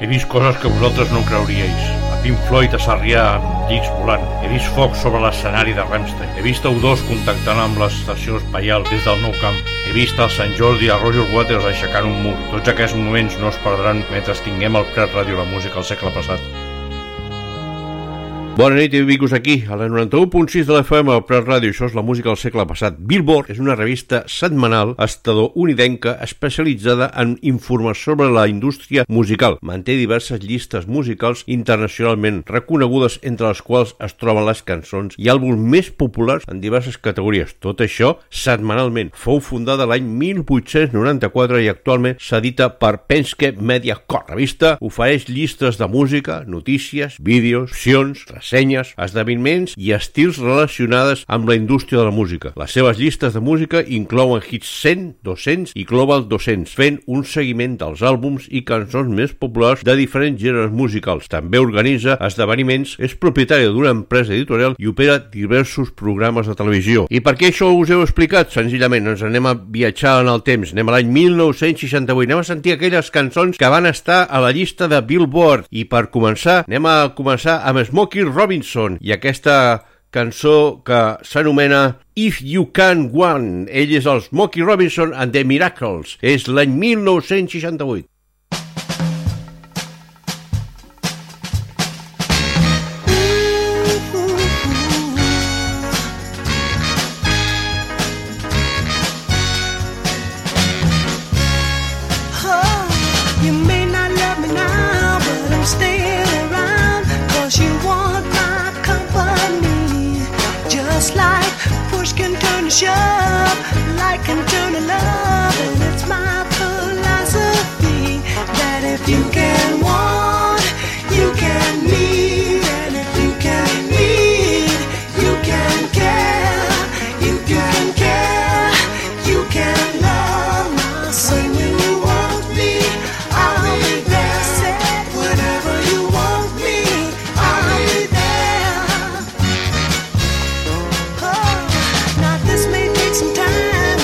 He vist coses que vosaltres no creuríeis. A Pink Floyd a Sarrià amb llics volant. He vist foc sobre l'escenari de Rammstein. He vist U2 contactant amb l'estació espaial des del Nou Camp. He vist al Sant Jordi a Roger Waters aixecant un mur. Tots aquests moments no es perdran mentre tinguem al Prat Ràdio la música al segle passat. Bona nit i benvinguts aquí, a la 91.6 de l'FM al Prat Ràdio. Això és la música del segle passat. Billboard és una revista setmanal estadounidenca especialitzada en informació sobre la indústria musical. Manté diverses llistes musicals internacionalment reconegudes, entre les quals es troben les cançons i àlbums més populars en diverses categories. Tot això setmanalment. Fou fundada l'any 1894 i actualment s'edita per Penske Media Corp. La revista ofereix llistes de música, notícies, vídeos, opcions, ressenyes, esdeveniments i estils relacionades amb la indústria de la música. Les seves llistes de música inclouen Hits 100, 200 i Global 200, fent un seguiment dels àlbums i cançons més populars de diferents gèneres musicals. També organitza esdeveniments, és propietària d'una empresa editorial i opera diversos programes de televisió. I per què això us heu explicat? Senzillament, ens anem a viatjar en el temps. Anem a l'any 1968. Anem a sentir aquelles cançons que van estar a la llista de Billboard. I per començar, anem a començar amb Smokey Robinson i aquesta cançó que s'anomena If You Can One. Ell és el Smokey Robinson and the Miracles. És l'any 1968. Like can turn to love, and it's my philosophy that if you can want, you can need, and if you can need, you can care, you can care, you can love. My son, when you want me, I'll be there. Whenever you want me, I'll be there. Oh, now this may take some time.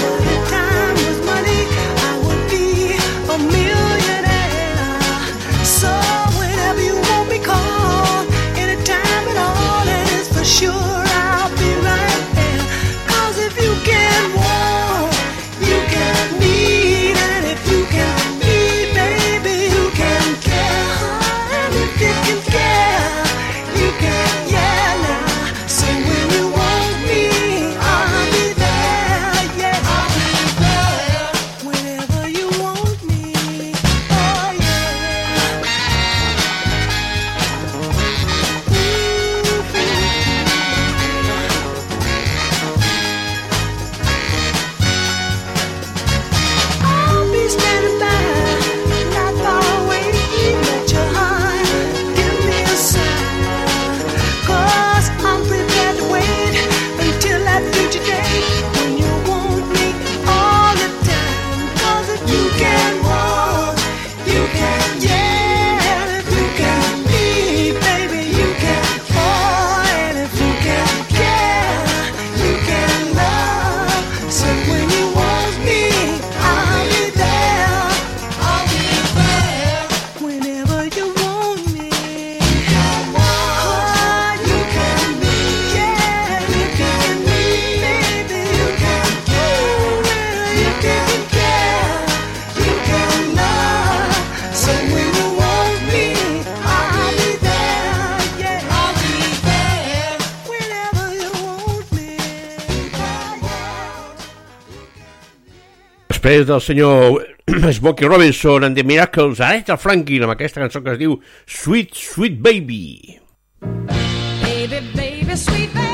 Després del senyor Smokey Robinson and the Miracles, Aretha Franklin amb aquesta cançó que es diu Sweet, Sweet Baby. Baby, baby, sweet baby.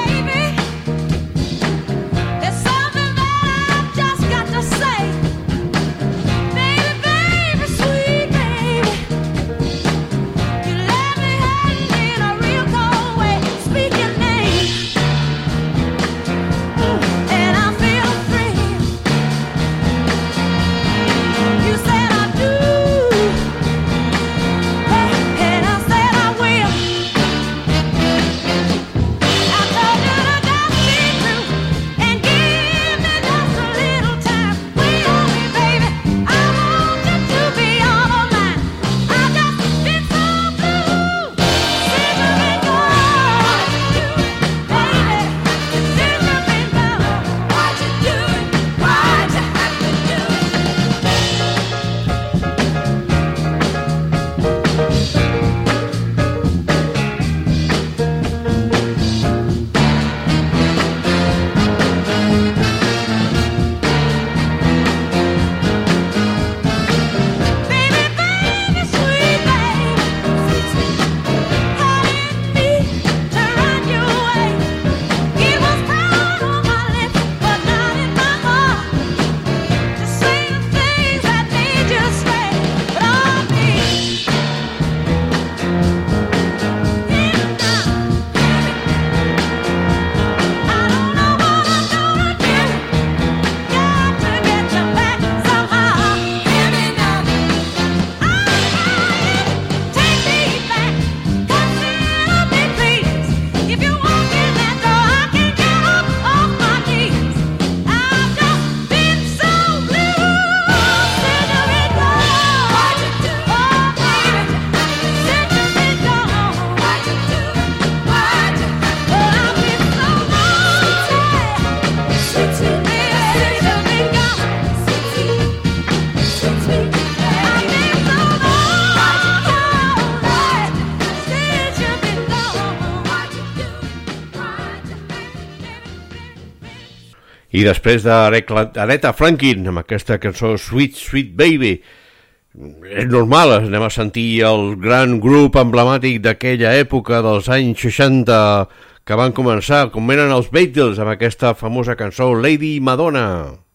There's something that I've just got to say. Baby, baby, sweet baby. You let me hang in a real cold way. Speak your name, and I feel free. You said I do, and I said I will. I told you to go. I després d'Aretha Franklin, amb aquesta cançó Sweet Sweet Baby, és normal, anem a sentir el gran grup emblemàtic d'aquella època dels anys 60 que van començar, com eren els Beatles, amb aquesta famosa cançó Lady Madonna.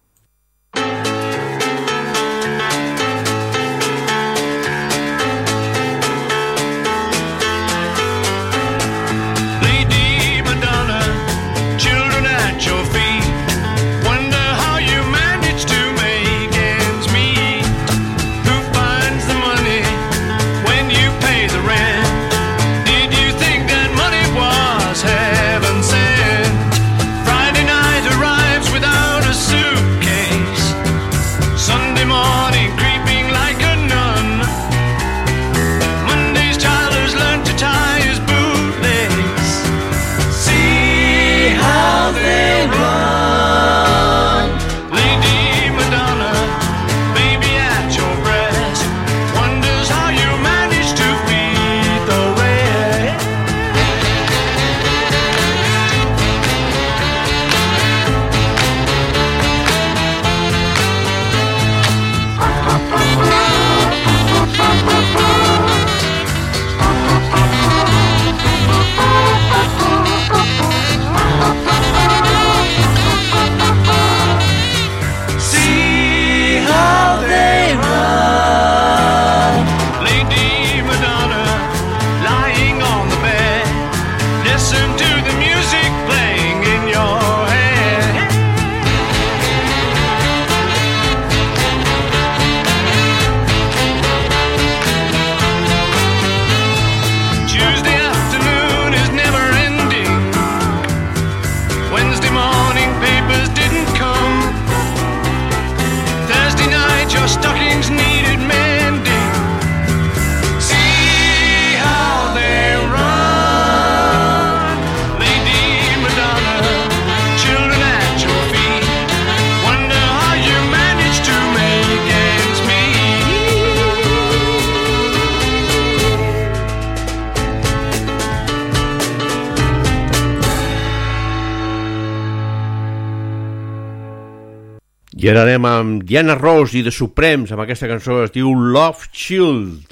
I ara anem amb Diana Ross i The Supremes, amb aquesta cançó que es diu Love Child.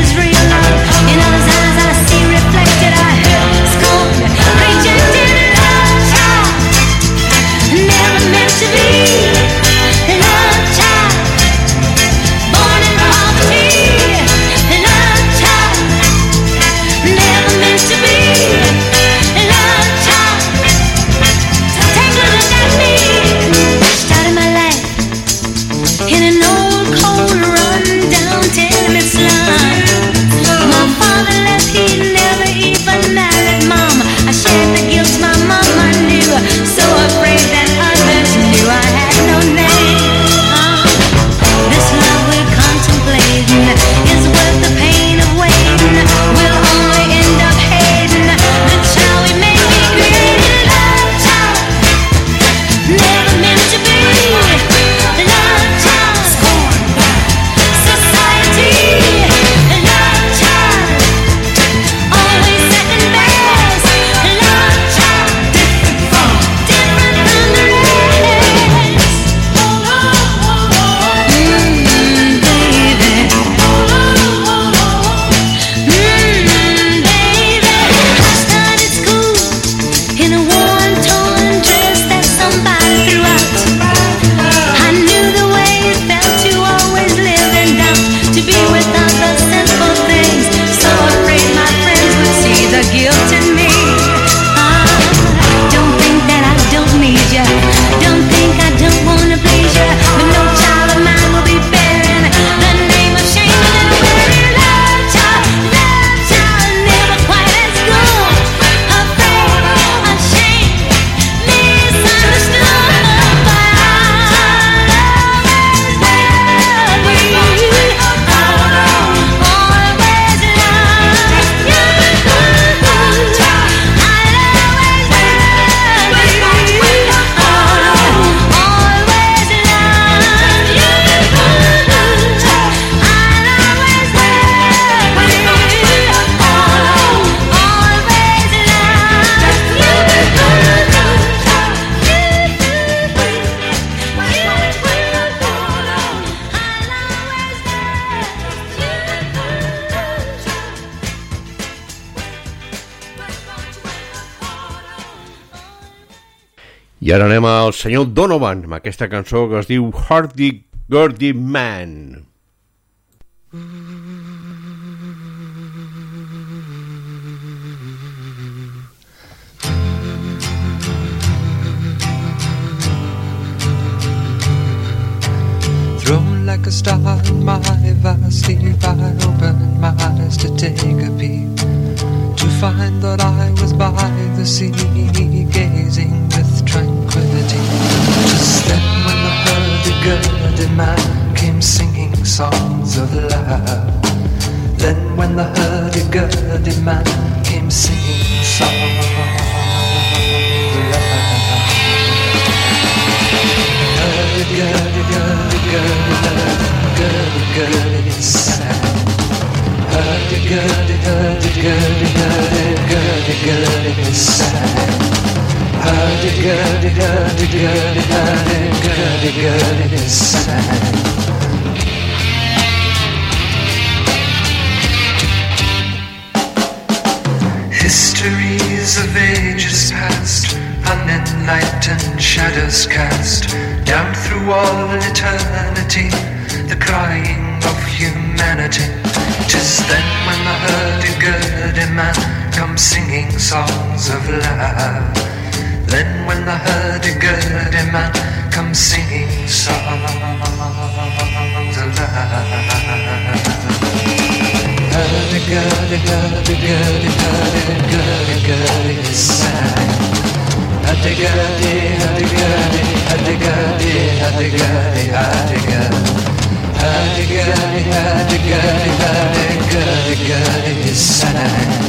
In others' eyes I see reflected, I hear scorn, rejected love. I ara anem al senyor Donovan amb aquesta cançó que es diu Hurdy-Gurdy Man. Thrown like a star in my vast sleep, I opened my eyes to take a peep, to find that I was by the sea, gazing with tranquility. Just then when the hurdy-gurdy man came singing songs of love, then when the hurdy-gurdy man came singing songs of love, hurdy-gurdy-gurdy-gurdy-gurdy sang. Hurdy-gurdy-gurdy-gurdy-gurdy-gurdy sang. Hurdy-gurdy-gurdy-gurdy-gurdy-gurdy sang. Histories of ages past, unenlightened shadows cast down through all eternity, the crying of humanity. 'Tis then when the hurdy-gurdy man comes singing songs of love. Then when the hurdy-gurdy man comes singing songs of love. Hurdy-gurdy-gurdy-gurdy-gurdy-gurdy sang. Hurdy-gurdy, hurdy-gurdy, hurdy-gurdy, hurdy-gurdy, hurdy-gurdy. Hurdy-gurdy, hurdy-gurdy, hurdy-gurdy, sang.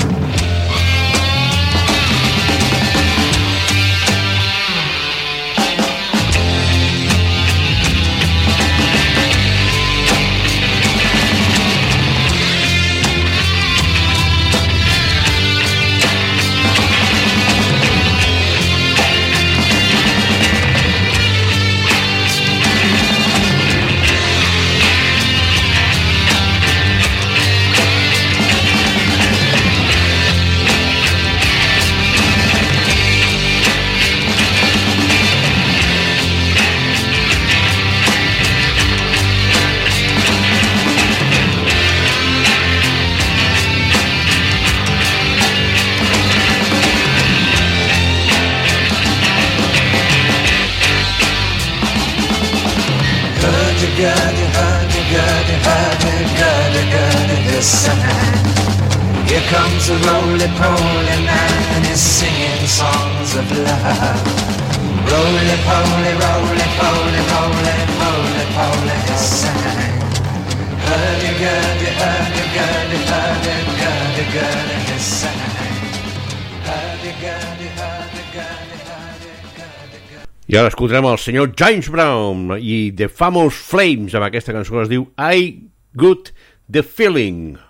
Here comes a roly-poly man and he's singing songs of love. Roly-poly, roly-poly, roly-poly, poly, he sang. Hurdy-gurdy, hurdy-gurdy, hurdy-gurdy, he sang. Hurdy-gurdy, hurdy-gurdy, hurdy-gurdy. I ara escoltarem el senyor James Brown i The Famous Flames amb aquesta cançó que es diu I Got the Feeling.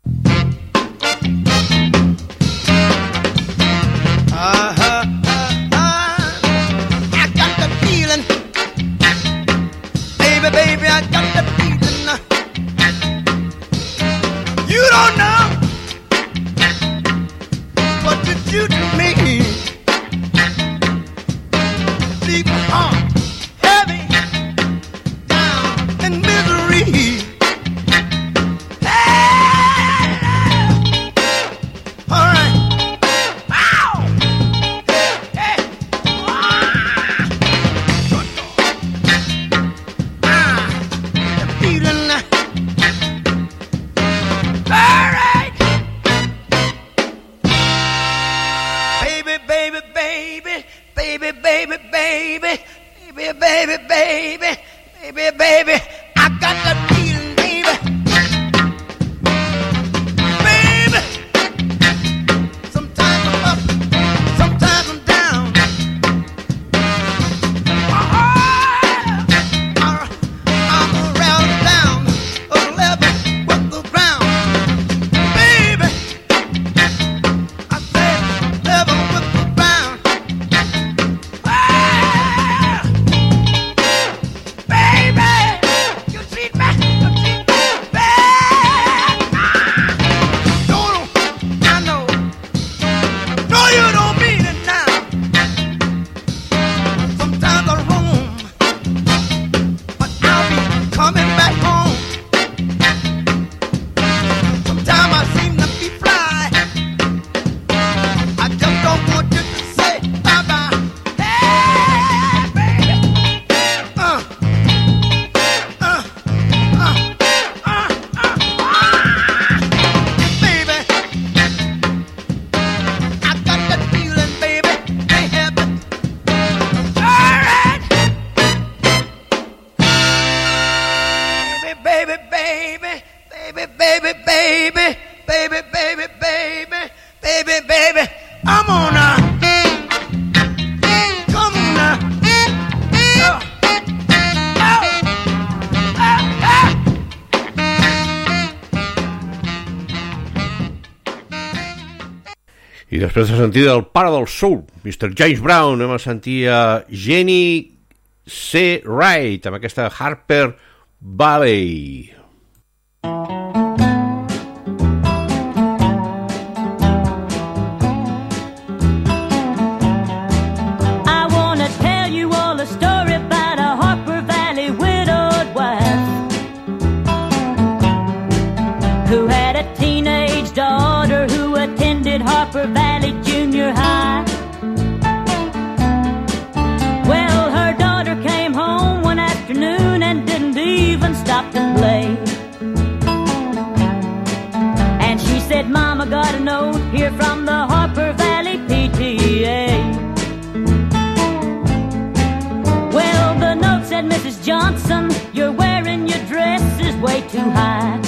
Baby, I got the feeling. You don't know what you do to me. Leave my heart heavy, down in misery. All right. Ow! Hey, feeling. All right. Baby, baby, baby, baby, baby, baby, baby, baby, baby, baby, baby, I got that feeling, baby. Baby, sometimes I'm up, sometimes I'm down. I'm around and down, a level with the ground. Baby, I said level with the ground. Baby, you treat me I després de sentir del pare del soul, Mr. James Brown, anem a sentir a Jenny C. Wright amb aquesta Harper Valley. I want to tell you all a story about a Harper Valley widowed wife who had a teenage daughter who attended Harper Valley Junior High. Well, her daughter came home one afternoon and didn't even stop to play. And she said, Mama, got a note here from the Harper Valley PTA. Well, the note said, Mrs. Johnson, you're wearing your dress is way too high.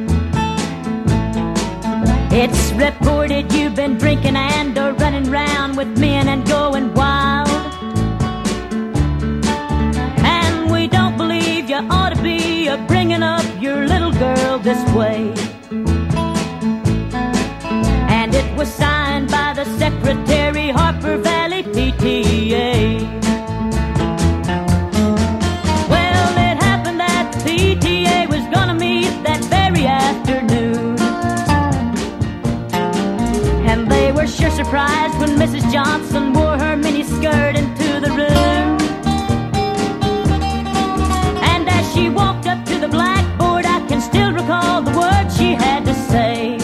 It's reported you've been drinking and running round with men and going wild. And we don't believe you ought to be bringing up your little girl this way. And it was signed by the secretary, Harper Valley PTA. Well, it happened that the PTA was gonna meet that very afternoon. And they were sure surprised when Mrs. Johnson wore her miniskirt into the room. And as she walked up to the blackboard, I can still recall the words she had to say.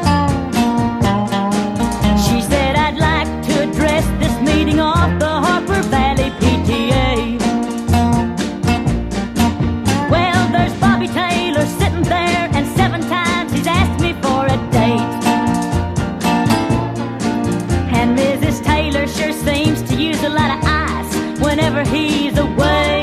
She said, I'd like to address this meeting of the Harper Valley PTA. Well, there's Bobby Taylor sitting there, and 7 times he's asked me for a date. And Mrs. Taylor sure seems to use a lot of ice whenever he's away.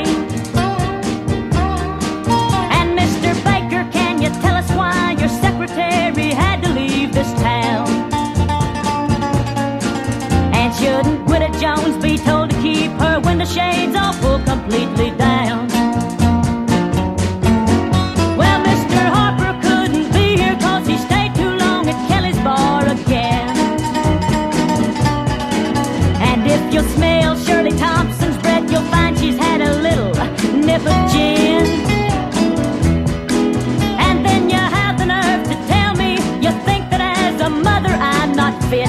And Mr. Baker, can you tell us why your secretary had to leave this town? And shouldn't Widow Jones be told to keep her window shades all pulled completely down? Well, Mr. Harper couldn't be here 'cause he stayed too long at Kelly's bar again. And if you'll smell Shirley Thompson's breath, you'll find she's had a little nip of gin. And then you have the nerve to tell me you think that as a mother I'm not fit.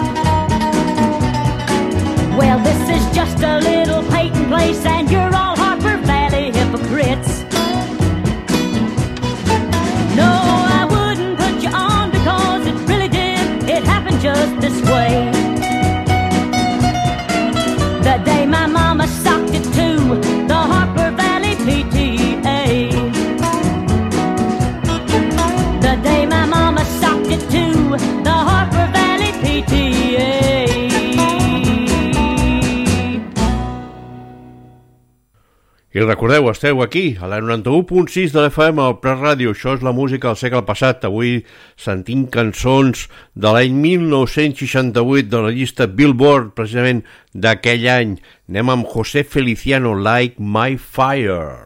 Well, this is just a little Peyton place, and you're all Harper Valley hypocrites. No, I wouldn't put you on because it really did. It happened just this way. The day my mama socked it to the Harper Valley PTA. The day my mama socked it to the Harper Valley PTA. I recordeu, esteu aquí, a la 91.6 de l'FM, al Prat Ràdio. Això és la música del segle passat. Avui sentint cançons de l'any 1968 de la llista Billboard, precisament d'aquell any. Anem amb José Feliciano, Like My Fire.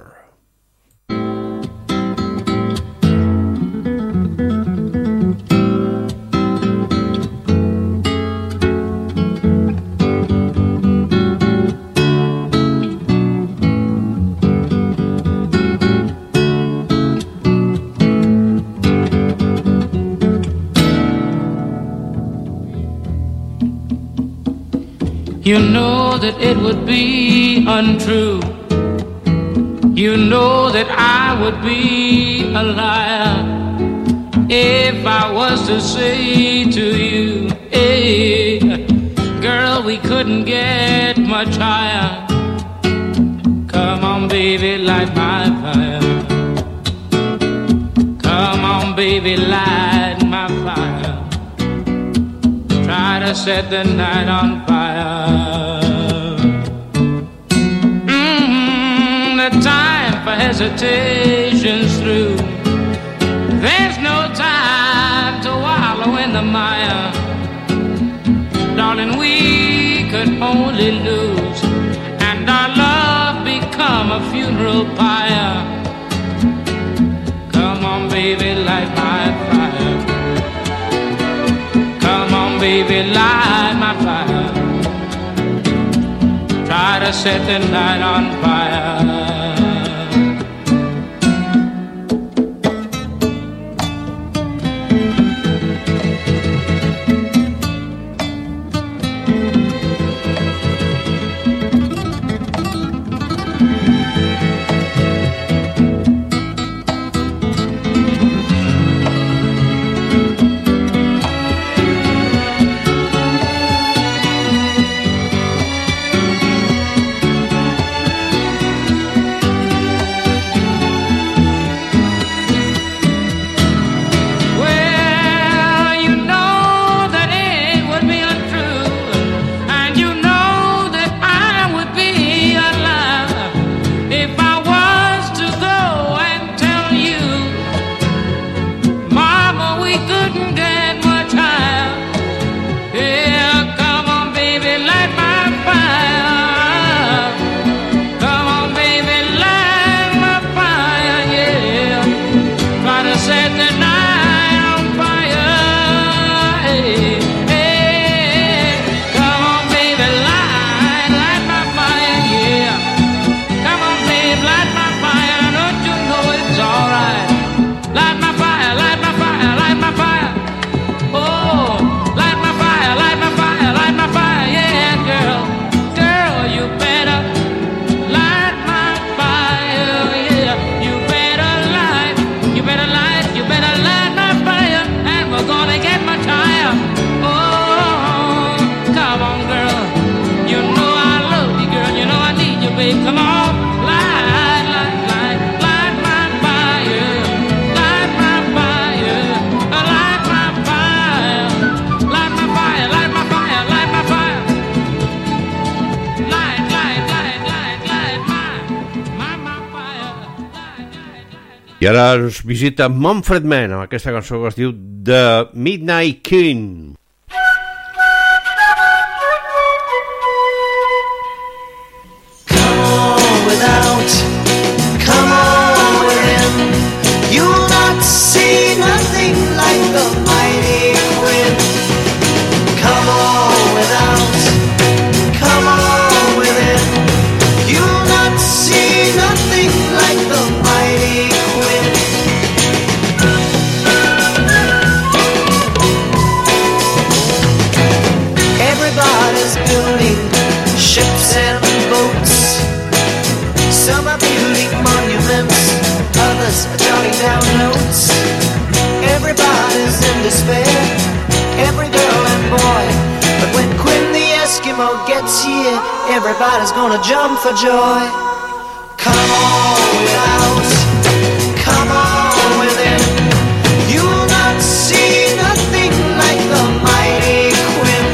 You know that it would be untrue. You know that I would be a liar if I was to say to you, hey, girl, we couldn't get much higher. Come on, baby, light my fire. Come on, baby, light my fire. Try to set the night on fire. The time for hesitation's through. There's no time to wallow in the mire. Darling, we could only lose, and our love become a funeral pyre. Come on, baby, light my fire. Come on, baby, light my fire. Try to set the night on fire. I ara ens visita Manfred Mann amb aquesta cançó que es diu The Midnight King. Come on without, come on within. You'll not see nothing like the mighty wind. Come on without, come on within. You'll not see nothing like the mighty wind. Everybody's building ships and boats. Some are building monuments, others are jotting down notes. Everybody's in despair, every girl and boy. But when Quinn the Eskimo gets here, everybody's gonna jump for joy. Come on without, come on within. You'll not see nothing like the mighty Quinn.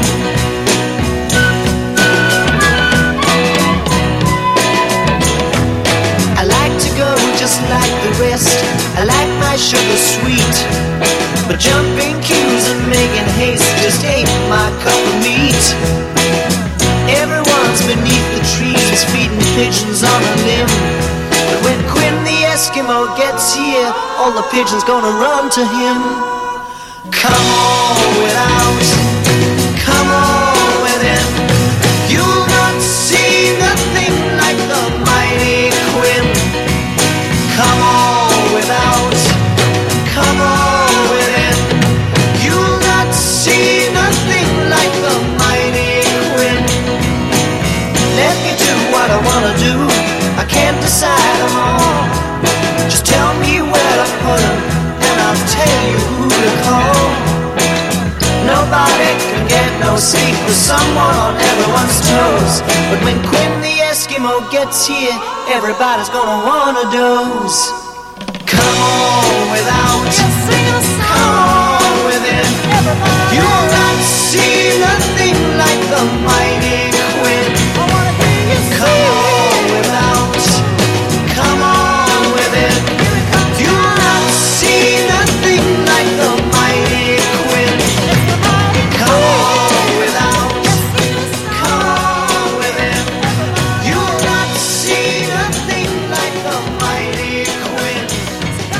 I like to go just like the rest. I like my sugar sweet, but jumping queues and making haste just ain't my cup of meat. Everyone's beneath the trees feeding pigeons on a limb. But when Quinn the Eskimo gets here, all the pigeons gonna run to him. Come on without, come on within. You'll not see nothing like the mighty Quinn. Come on without, come on within. You'll not see nothing like the mighty Quinn. Let me do what I wanna do, I can't decide them all. Just tell me where to put them, and I'll tell you who to call. Nobody can get no sleep with someone on everyone's toes. But when Quinn the Eskimo gets here, everybody's gonna wanna doze. Come on without, come on within. You'll not see nothing like the mighty Quinn. Come on without, come on within. You'll not see nothing like the mighty Quinn. Come on without, come on within. You'll not see nothing like the mighty Quinn.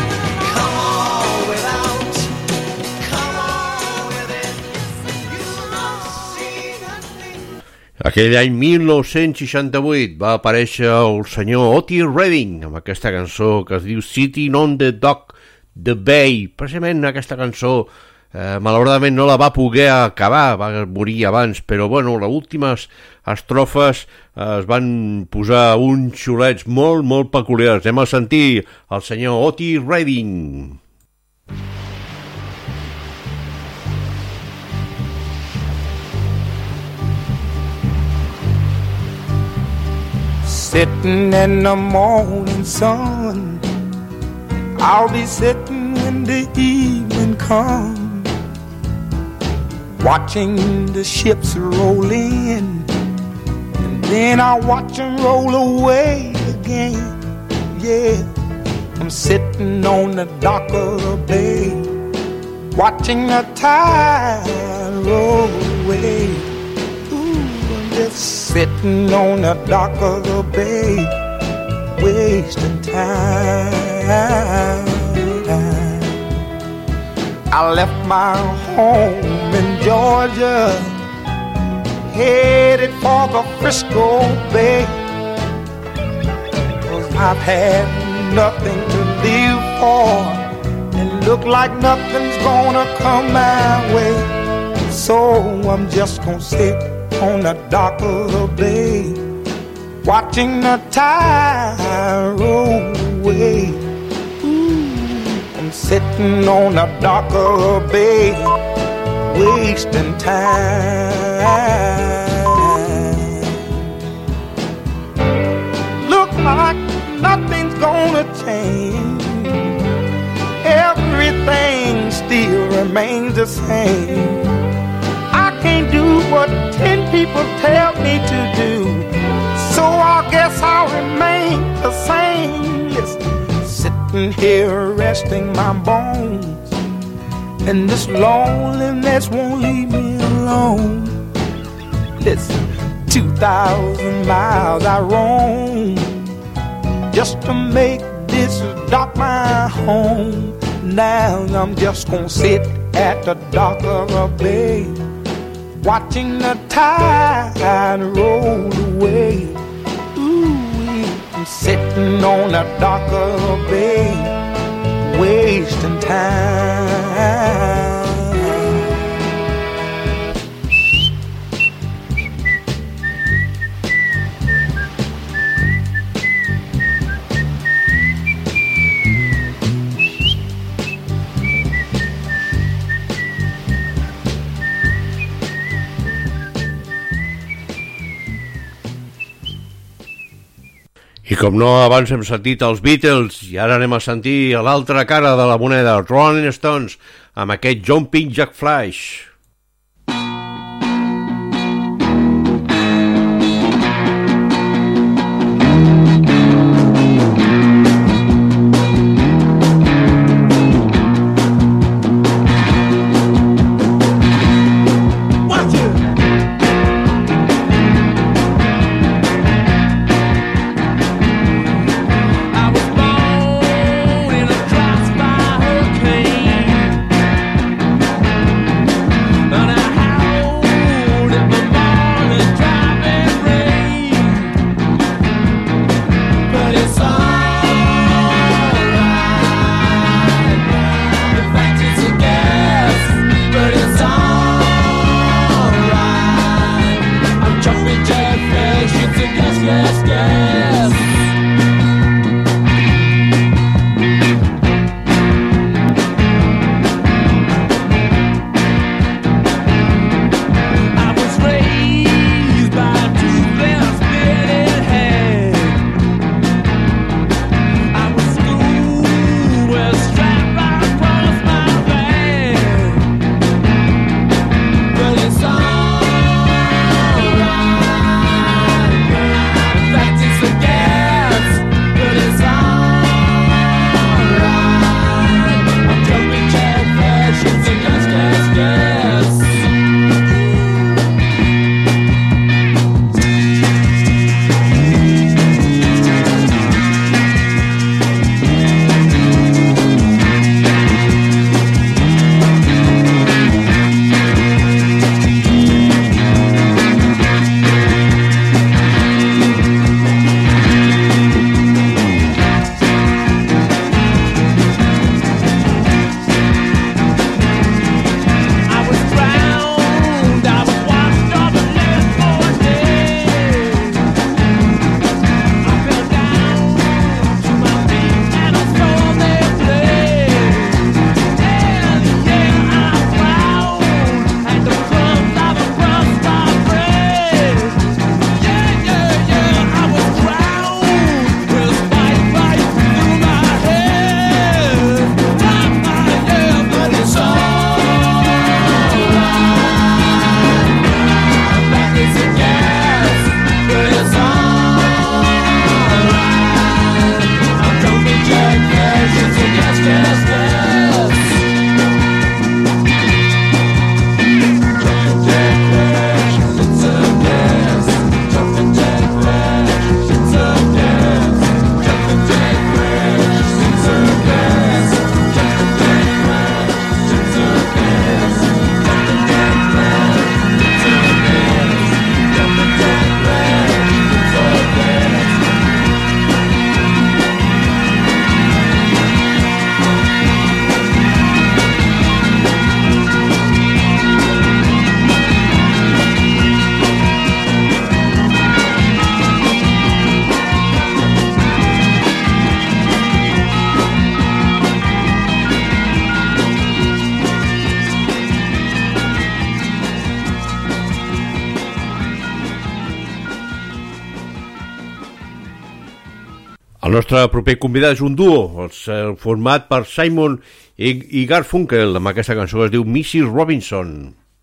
Come on without, come on within. You'll Aquell any 1968 va aparèixer el senyor Otis Redding amb aquesta cançó que es diu Sitting on the Dock, the Bay. Precisament aquesta cançó malauradament no la va poder acabar, va morir abans, però bueno, les últimes estrofes es van posar uns xulets molt, molt peculiars. Anem a sentir el senyor Otis Redding. Sitting in the morning sun, I'll be sitting when the evening comes, watching the ships roll in, and then I'll watch them roll away again. Yeah, I'm sitting on the dock of the bay, watching the tide roll away. Just sitting on the dock of the bay, wasting time. I left my home in Georgia, headed for the Frisco Bay, 'cause I've had nothing to live for, and look like nothing's gonna come my way. So I'm just gonna sit on the dock of the bay, watching the tide roll away. I'm sitting on the dock of the bay, wasting time. Look like nothing's gonna change, everything still remains the same. I can't do what 10 people tell me to do, so I guess I'll remain the same. Listen, sitting here resting my bones, and this loneliness won't leave me alone. Listen, 2,000 miles I roam just to make this dock my home. Now I'm just gonna sit at the dock of a bay, watching the tide roll away. Ooh, I'm sitting on the dock of the bay, wasting time. I com no, abans hem sentit els Beatles i ara anem a sentir a l'altra cara de la moneda, els Rolling Stones, amb aquest Jumping Jack Flash. Again. El nostre proper convidat és un duo, format per Simon i Garfunkel, amb aquesta cançó que es diu Mrs. Robinson.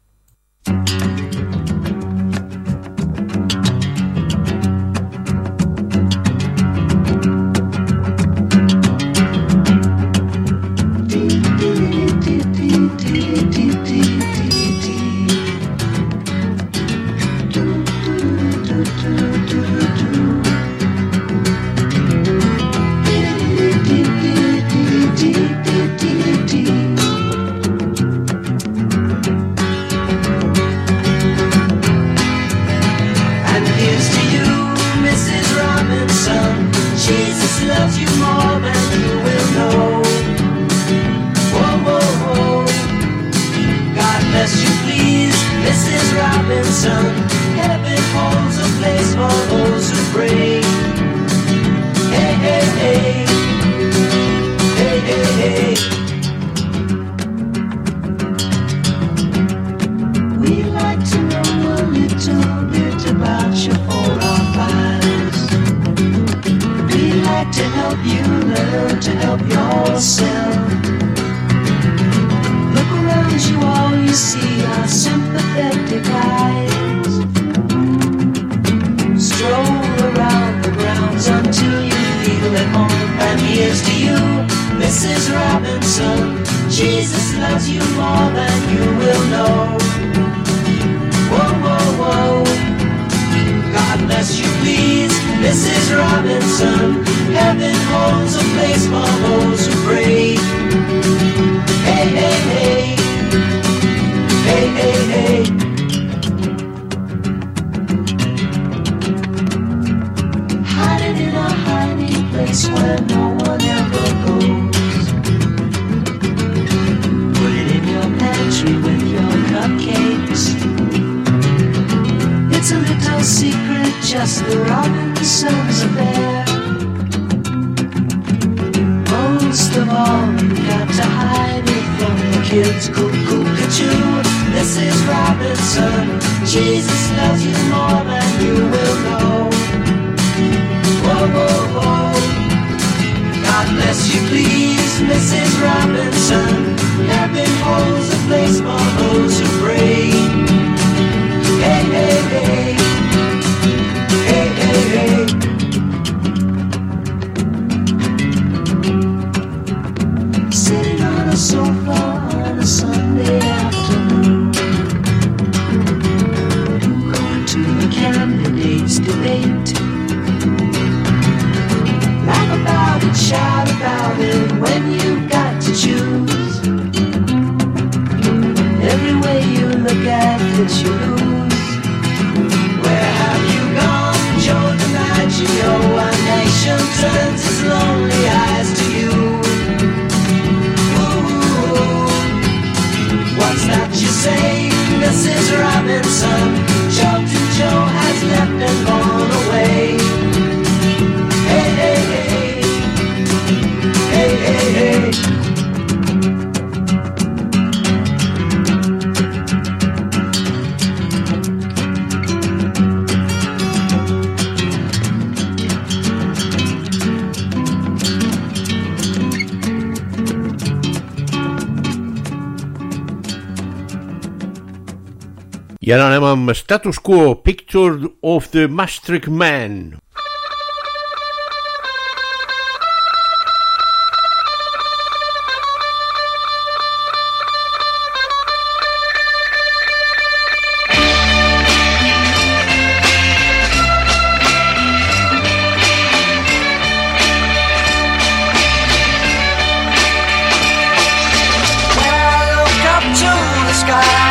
I ara anem amb Status Quo, Picture of the Maastricht Man.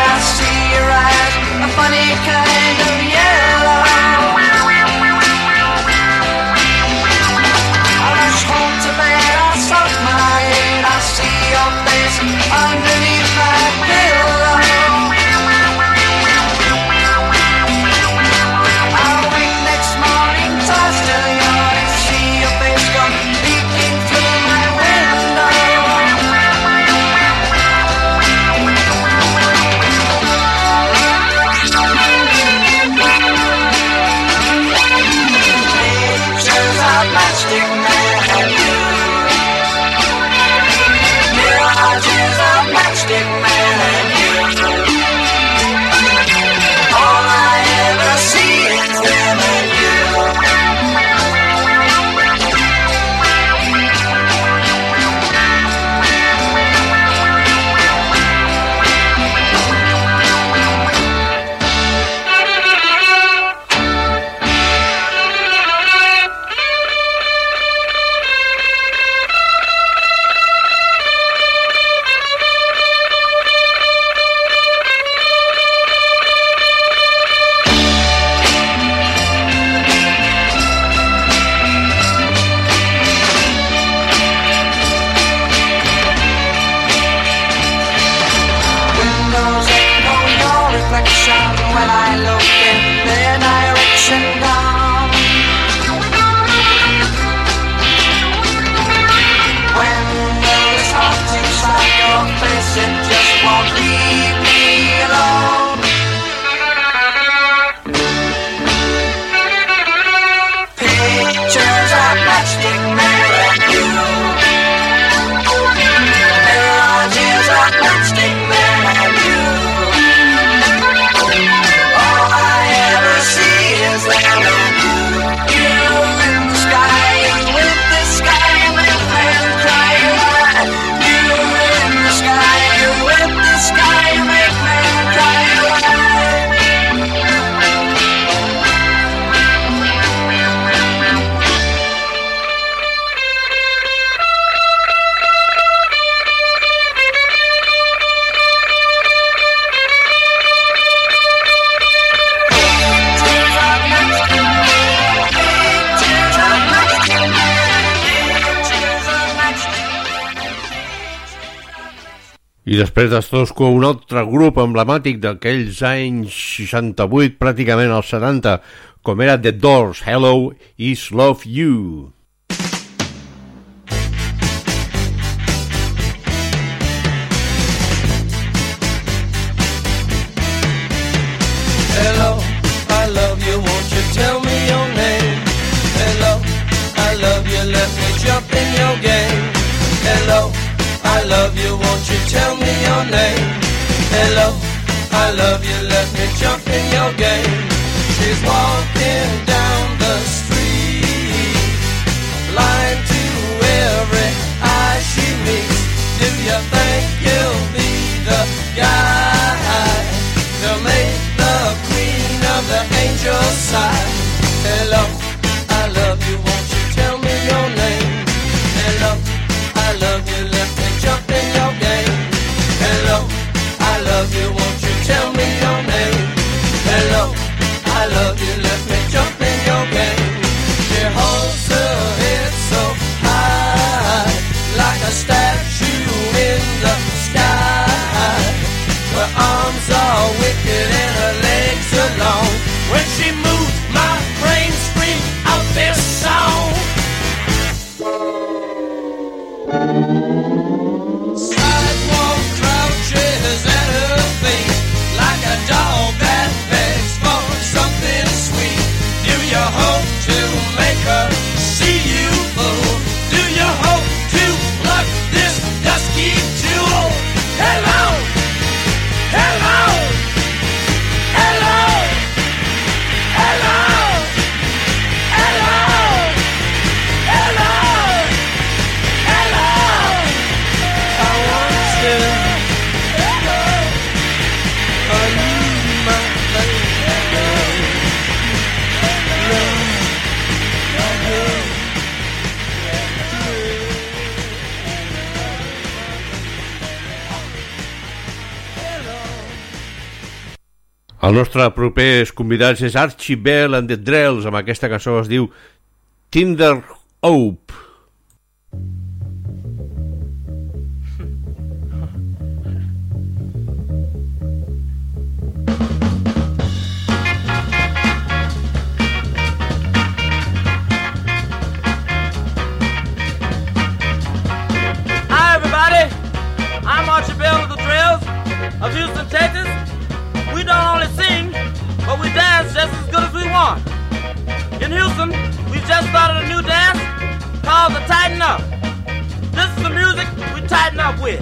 Funny kind of yellow. I després d'Estosco, un altre grup emblemàtic d'aquells anys 68, pràcticament als 70, com era The Doors, Hello Is Love You. Hello, I love you, won't you tell me your name? Hello, I love you, let me jump in your game. Hello, I love you, won't you tell me your name? Hello, I love you, let me jump in your game. She's walking down the street, blind to every eye she meets. Do you think you'll be the guy to make the queen of the angels sigh? Hello, I love you, won't you tell me your name? Hello, I love you, let me jump in your game. Hello, I love you, won't you tell me your name? Hello, I love you, let me jump in your game. She holds her head so high, like a statue in the sky. Her arms are wicked and her legs are long. When she moves, my brain screams out this song. Sidewalk crouches at her feet, like a dog that begs for something sweet. Do you hope to make her see you, fool? Do you hope to pluck this dusky jewel? Hello, hello, hello, hello, hello, hello, hello. I want you, are you my lady? El nostre proper convidats és Archie Bell and the Drells, amb aquesta cançó que es diu Tender Hope. Hi everybody, I'm Archie Bell of the Drells of Houston, Texas. We don't only sing, but we dance just as good as we want. In Houston, we just started a new dance called the Tighten Up. This is the music we tighten up with.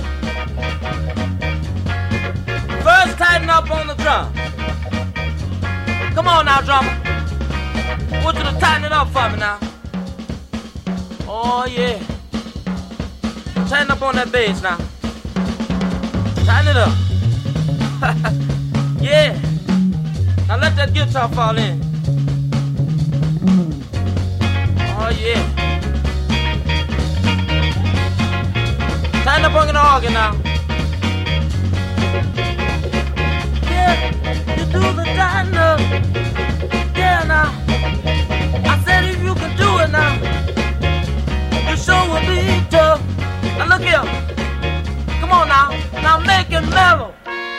First, tighten up on the drum. Come on now, drummer. I want you to tighten it up for me now. Oh yeah. Tighten up on that bass now. Tighten it up. Yeah. Now let that guitar fall in. Oh yeah. Tighten up on the organ now. Yeah, you do the tighten up. Yeah now. I said if you can do it now, you sure will be tough. Now look here. Come on now. Now make it mellow.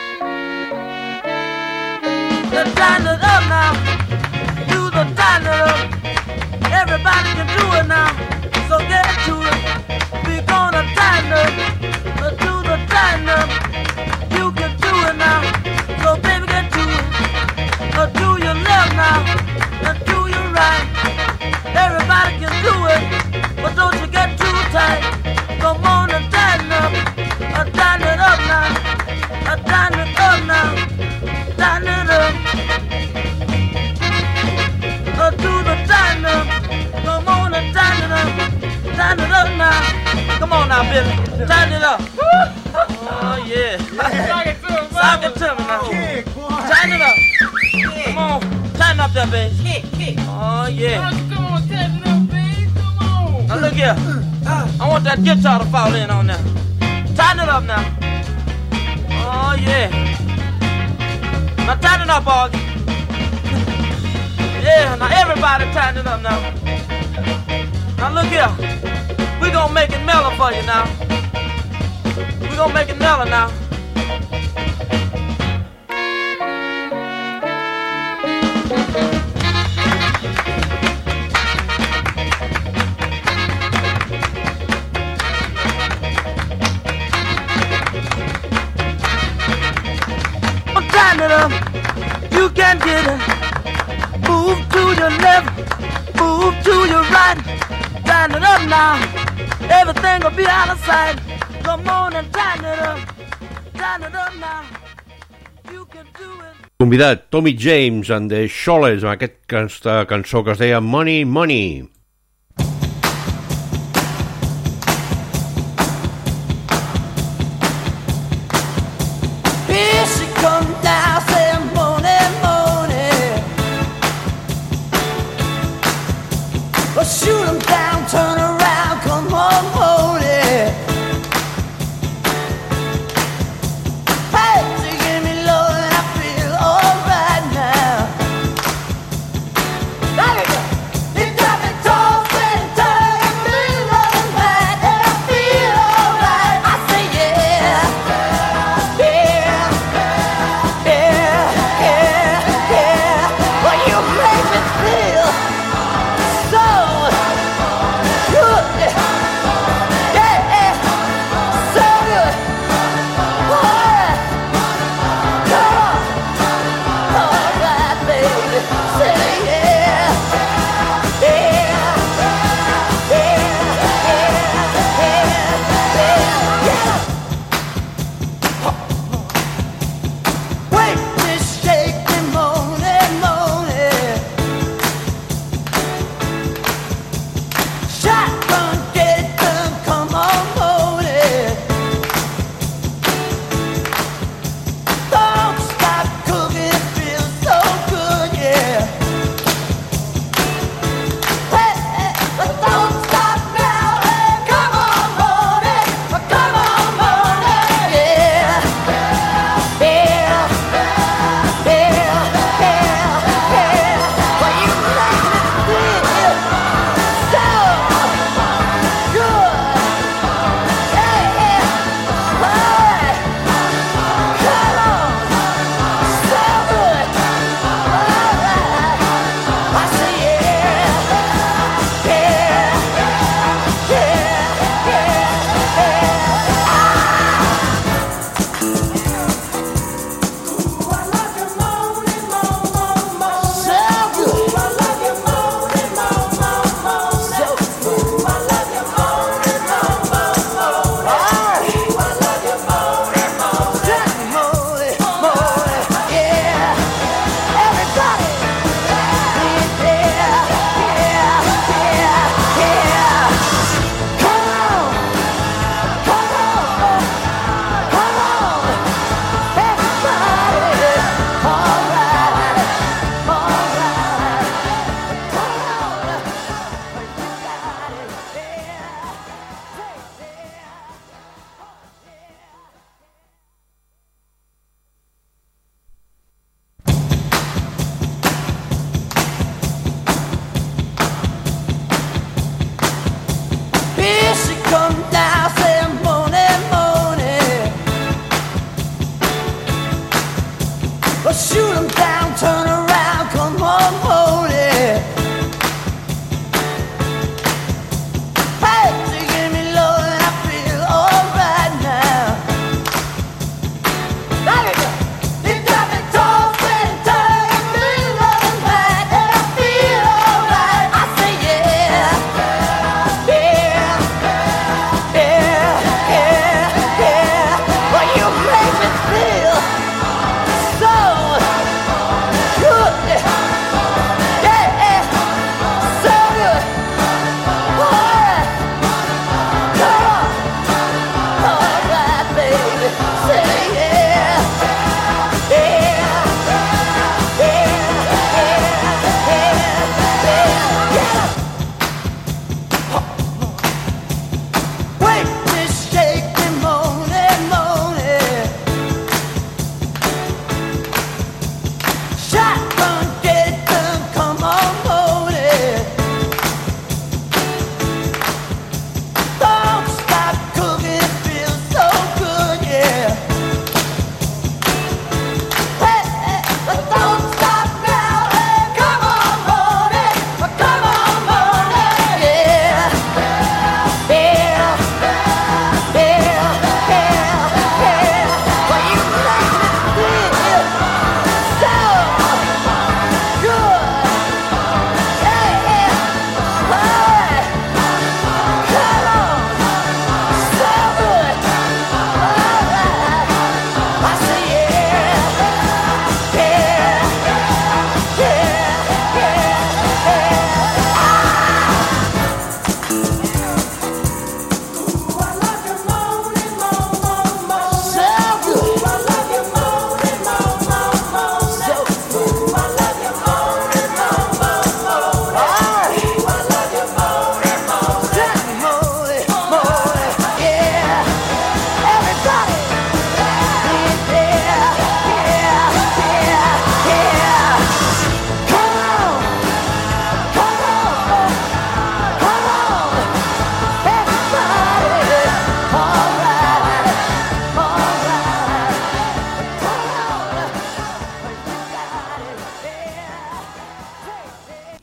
Just tighten it up now. Do the tighten it up. Everybody can do it now. So get to it. We gonna tighten up. Do the tighten up. You can do it now. So baby get to it. Do your left now. Do your right. Everybody can do it. But don't you get too tight. Come on and tighten up. Tighten it up now. Tighten it up now. Tighten it up. Do the tighten up. Come on and tighten it up. Tighten it up now. Come on now, Billy. Tighten it up. Oh yeah. Sock it to me now. Tighten it up. Come on. Tighten up that bass. Oh yeah. Come on, tighten up, babe. Come on. Now look here. I want that guitar to fall in on there. Tighten it up now. Oh yeah. Now tighten it up, Augie. Yeah, now everybody tighten it up now. Now look here. We gonna make it mellow for you now. We gonna make it mellow now. Tighten it up, you can get it. Move to your left, move to your right. Tighten it up now, everything will be out of sight. Come on and tighten it up now. You can do it. Convidat, Tommy James and the Sholes, amb aquesta cançó que es deia Money, Money. Here she comes now, saying money, money. Well, shoot 'em down, turn around, come on, money. Hey, she give me love and I feel alright now. There you go. It got me tossing, turning, me loving mad, and I feel alright. I say yeah, yeah. Well, you make me feel so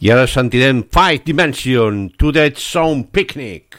I ara sentirem Five Dimension, To That Sound Picnic.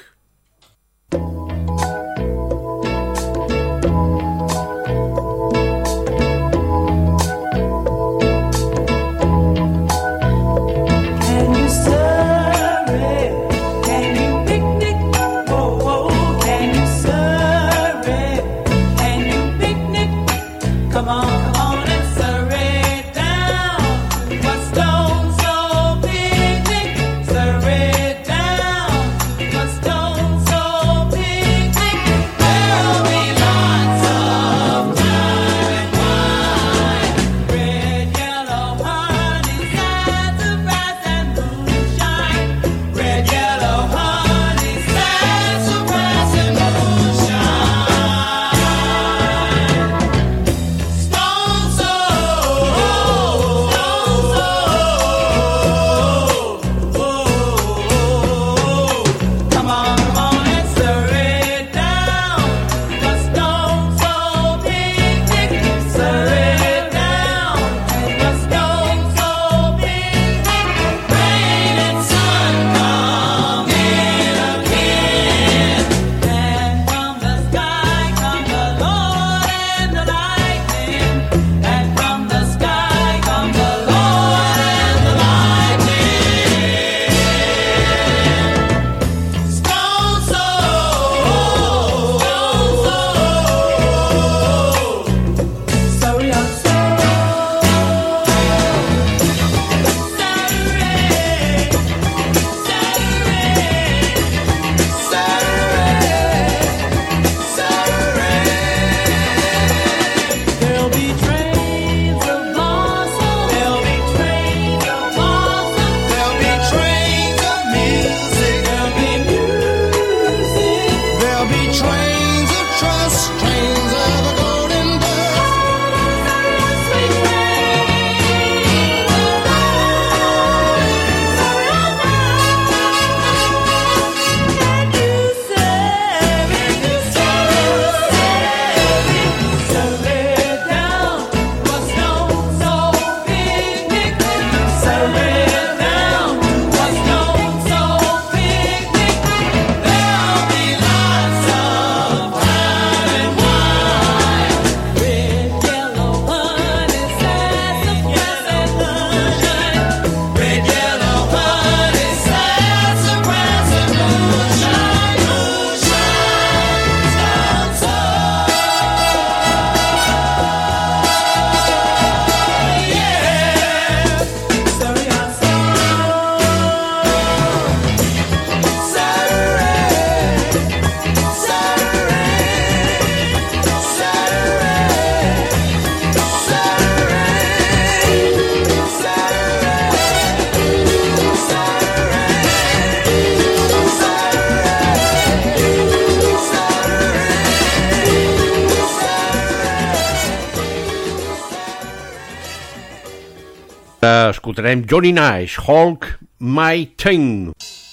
Escoltarem Johnny Nash, Hold My Tongue.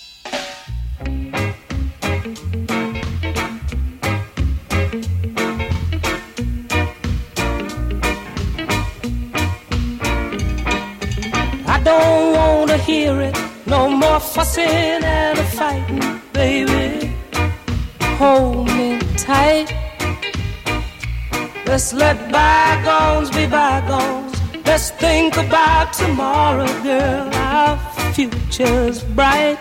I don't want to hear it, no more fussing and a fighting, baby. Hold me tight. Let's let bygones be bygones. Let's think about tomorrow, girl. Our future's bright.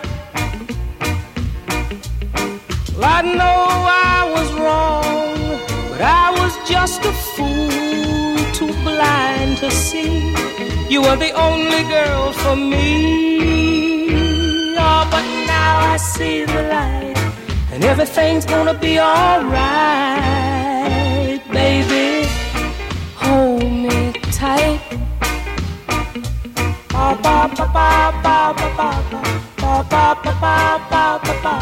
Well, I know I was wrong, but I was just a fool, too blind to see. You were the only girl for me. Oh, but now I see the light, and everything's gonna be alright, baby. Hold me tight. Ba ba ba ba ba ba ba ba ba ba ba ba ba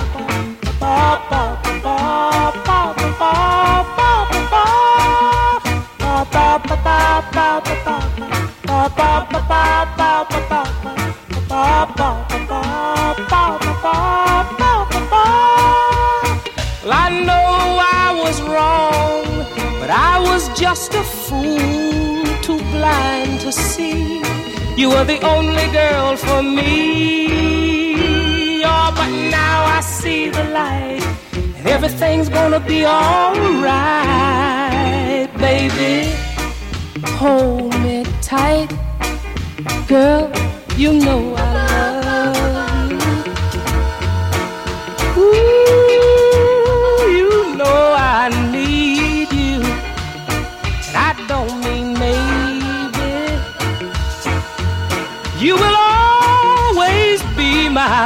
Well, I know I was wrong, but I was just a fool, too blind to see. You were the only girl for me. Oh, but now I see the light, and everything's gonna be alright, baby. Hold me tight, girl, you know I love you. Ooh, you know I need you, and I don't mean maybe. You will always be my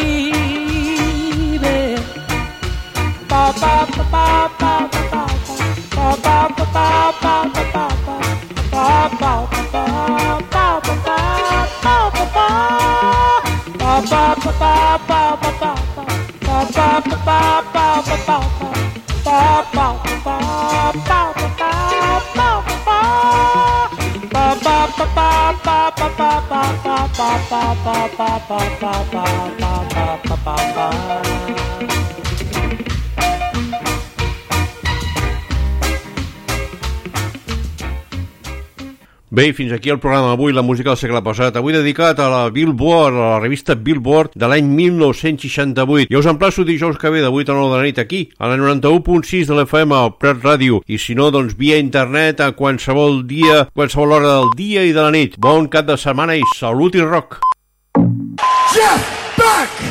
baby. Ba ba ba ba ba ba ba ba ba ba ba ba ba. Bé, fins aquí el programa d'avui, la música del segle passat. Avui dedicat a la Billboard, a la revista Billboard de l'any 1968. I us emplaço dijous que ve de 8 a 9 de la nit aquí, a la 91.6 de l'FM al Prat Ràdio. I si no, doncs via internet a qualsevol dia, qualsevol hora del dia i de la nit. Bon cap de setmana i salut i rock! Jeff Beck!